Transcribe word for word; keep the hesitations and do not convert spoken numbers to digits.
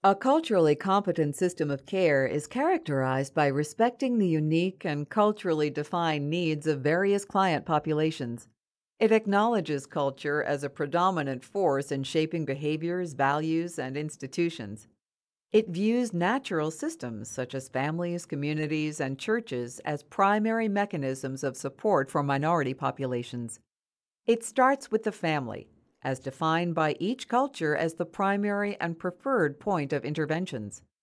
A culturally competent system of care is characterized by respecting the unique and culturally defined needs of various client populations. It acknowledges culture as a predominant force in shaping behaviors, values, and institutions. It views natural systems such as families, communities, and churches as primary mechanisms of support for minority populations. It starts with the family, as defined by each culture as the primary and preferred point of interventions.